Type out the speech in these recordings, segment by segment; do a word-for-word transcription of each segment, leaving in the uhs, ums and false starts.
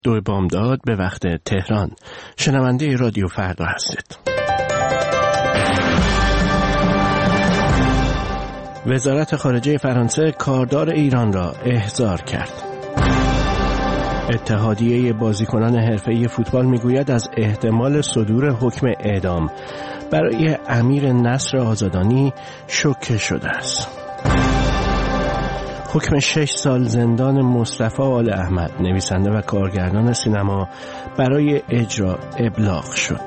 دو بامداد به وقت تهران. شنونده رادیو فردا هستید. وزارت خارجه فرانسه کاردار ایران را احضار کرد. اتحادیه بازیکنان حرفه‌ای فوتبال میگوید از احتمال صدور حکم اعدام برای امیر نصر آزادانی شوکه شده است. حکم شش سال زندان مصطفی آل احمد نویسنده و کارگردان سینما برای اجرا ابلاغ شد.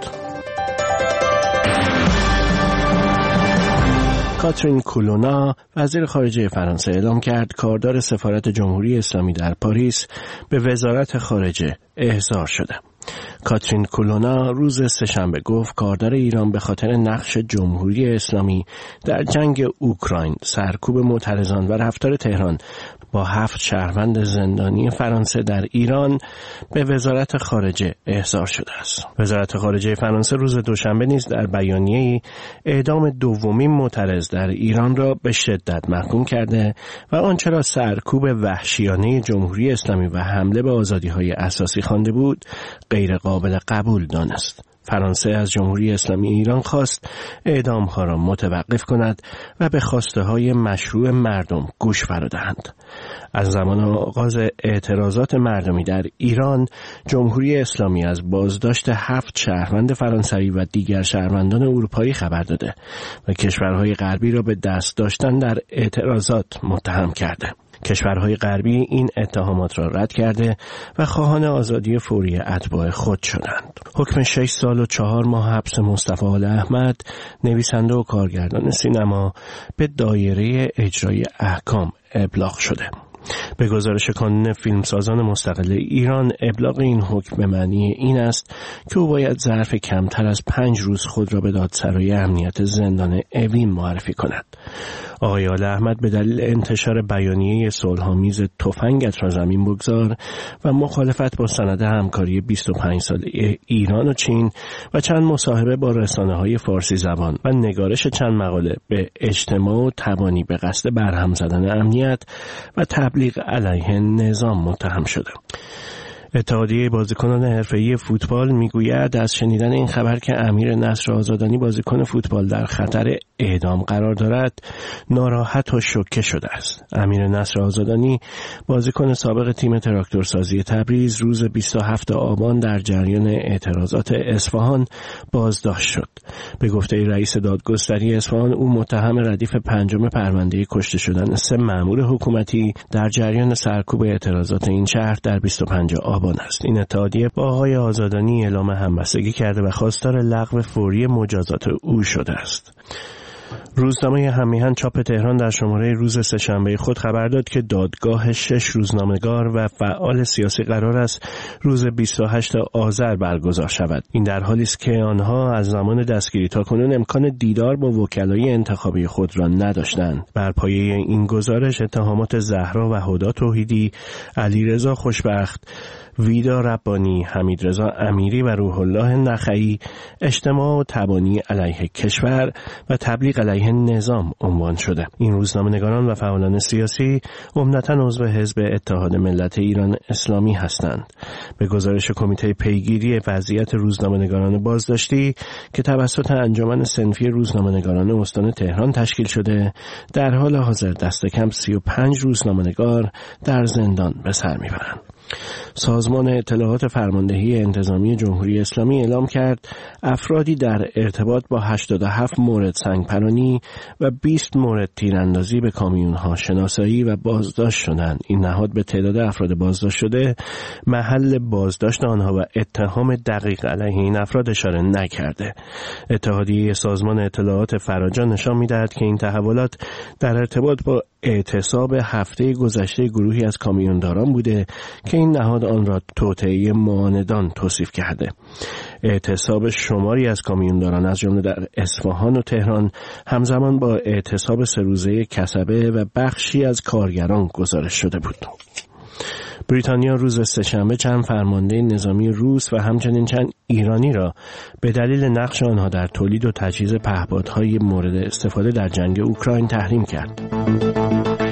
کاترین کولونا وزیر خارجه فرانسه اعلام کرد کاردار سفارت جمهوری اسلامی در پاریس به وزارت خارجه احضار شده. کاترین کولونا روز سه‌شنبه گفت کاردار ایران به خاطر نقش جمهوری اسلامی در جنگ اوکراین، سرکوب معترضان و رفتار تهران با هفت شهروند زندانی فرانسه در ایران به وزارت خارجه احضار شده است. وزارت خارجه فرانسه روز دوشنبه نیز در بیانیه‌ای اعدام دومین معترض در ایران را به شدت محکوم کرده و آنچه را سرکوب وحشیانه جمهوری اسلامی و حمله به آزادی‌های اساسی خوانده بود غیر قابل قبول دانست. فرانسه از جمهوری اسلامی ایران خواست اعدام‌ها را متوقف کند و به خواسته‌های مشروع مردم گوش فرادهند. از زمان آغاز اعتراضات مردمی در ایران، جمهوری اسلامی از بازداشت هفت شهروند فرانسوی و دیگر شهروندان اروپایی خبر داده و کشورهای غربی را به دست داشتن در اعتراضات متهم کرده. کشورهای غربی این اتهامات را رد کرده و خواهان آزادی فوری اتباع خود شدند. حکم شش سال و چهار ماه حبس مصطفی آل احمد نویسنده و کارگردان سینما به دایره اجرای احکام ابلاغ شده. به گزارش کانون فیلمسازان مستقل ایران، ابلاغ این حکم به معنی این است که او باید ظرف کمتر از پنج روز خود را به دادسرای امنیت زندان اوین معرفی کند. آقای آل احمد به دلیل انتشار بیانیه صلح‌آمیز تفنگت را زمین بگذار و مخالفت با سند همکاری بیست و پنج ساله ایران و چین و چند مصاحبه با رسانه‌های فارسی زبان و نگارش چند مقاله به اجتماع و تبانی به قصد برهم زدن امنیت و تبلیغ علیه نظام متهم شده. اتحادیه بازیکنان حرفه‌ای فوتبال میگوید از شنیدن این خبر که امیر نصر آزادانی بازیکن فوتبال در خطر اعدام قرار دارد ناراحت و شوکه شده است. امیر نصر آزادانی بازیکن سابق تیم تراکتورسازی تبریز روز بیست و هفتم آبان در جریان اعتراضات اصفهان بازداشت شد. به گفته رئیس دادگستری اصفهان او متهم ردیف پنجم پرونده کشته شدن سه مأمور حکومتی در جریان سرکوب اعتراضات این شهر در بیست و پنجم آبان است. این اتحادیه با آقای آزادانی اعلام همبستگی کرده و خواستار لغو فوری مجازات او شده است. روزنامه هممیهن چاپ تهران در شماره روز سه‌شنبه خود خبر داد که دادگاه شش روزنامه‌نگار و فعال سیاسی قرار است روز بیست و هشتم آذر برگزار شود. این در حالی است که آنها از زمان دستگیری تا کنون امکان دیدار با وکلای انتخابی خود را نداشتند. بر پایه این گزارش اتهامات زهرا و هدی توحیدی، علیرضا خوشبخت، ویدا ربانی، حمیدرضا امیری و روح الله نخعی اجتماع و تبانی علیه کشور و تبلیغ علیه نظام عنوان شده. این روزنامه‌نگاران و فعالان سیاسی عمدتاً عضو حزب اتحاد ملت ایران اسلامی هستند. به گزارش کمیته پیگیری وضعیت روزنامه‌نگاران بازداشتی که توسط انجمن صنفی روزنامه‌نگاران استان تهران تشکیل شده، در حال حاضر دست کم سی و پنج روزنامه‌نگار در زندان به سر میبرند. سازمان اطلاعات فرماندهی انتظامی جمهوری اسلامی اعلام کرد افرادی در ارتباط با هشتاد و هفت مورد سنگپرانی و بیست مورد تیراندازی به کامیون‌ها شناسایی و بازداشت شدند. این نهاد به تعداد افراد بازداشت شده، محل بازداشت آنها و اتهام دقیق علیه این افراد اشاره نکرده. اتحادیه سازمان اطلاعات فراجان نشان می‌دهد که این تحولات در ارتباط با اعتصاب هفته گذشته گروهی از کامیونداران بوده که این نهاد آن را توطئه معاندان توصیف کرده. اعتصاب شماری از کامیونداران از جمله در اصفهان و تهران همزمان با اعتصاب سه روزه کسبه و بخشی از کارگران گزارش شده بود. بریتانیا روز سه‌شنبه چند فرمانده نظامی روس و همچنین چند ایرانی را به دلیل نقش آنها در تولید و تجهیز پهپادهای مورد استفاده در جنگ اوکراین تحریم کرد.